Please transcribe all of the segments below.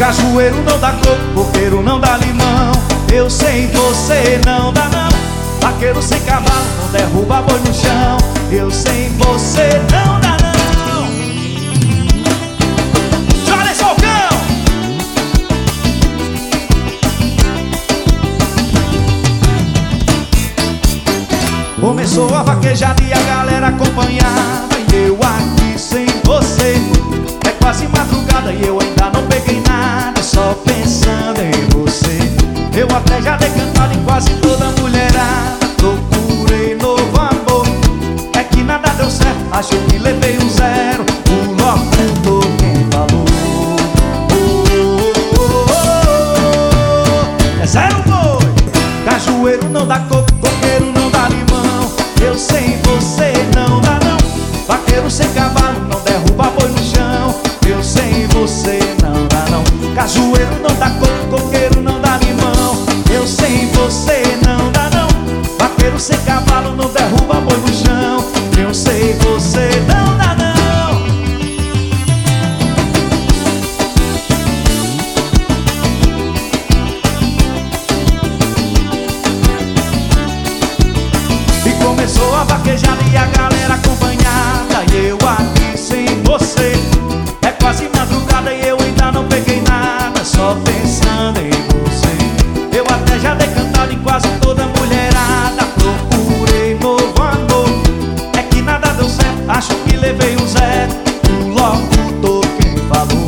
Cajueiro não dá coco, coqueiro não dá limão. Eu sem você não dá não. Vaqueiro sem cavalo não derruba boi no chão. Eu sem você não dá não. Chora Falcão! Começou a vaquejada e a galera acompanhava, e eu aqui sem você. É quase madrugada e eu ainda não peguei nada, só pensando em você. Eu até já dei cantada em quase toda mulherada, procurei novo amor. É que nada deu certo, acho que levei um zero. O locutor quem falou é zero boi. Cajueiro não dá coco, coqueiro não dá limão. Eu sem você não dá não. Vaqueiro sem cavalo não derruba boi no chão. Eu sem você não dá não. Cajueiro não dá coco, coqueiro não dá limão. Eu sem você não dá não. Vaqueiro sem cavalo não derruba boi no chão. Eu sem você não dá não. E começou a vaquejada e a galera acompanhada, e eu aqui sem você. É quase madrugada e eu ainda não peguei nada, só pensando em você. Eu até já dei cantada em quase toda mulherada, procurei novo amor. É que nada deu certo, acho que levei um zero. O locutor quem falou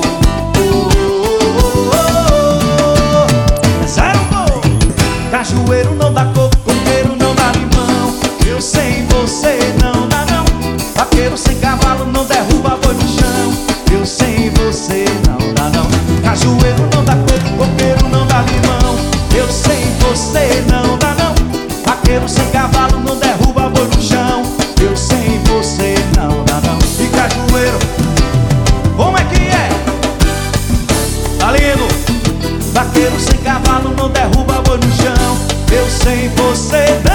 é zero boi. Cajueiro não dá coco, coqueiro não dá limão. Eu sem você não dá não. Vaqueiro sem cavalo não derruba boi no chão. Eu sem você não dá não. Cajueiro não dá coco, coqueiro não dá limão. Eu sem você não dá não. Vaqueiro sem cavalo não derruba boi no chão. Eu sem você não dá não. E cajueiro, como é que é? Tá lindo? Vaqueiro sem cavalo não derruba boi no chão. Eu sem você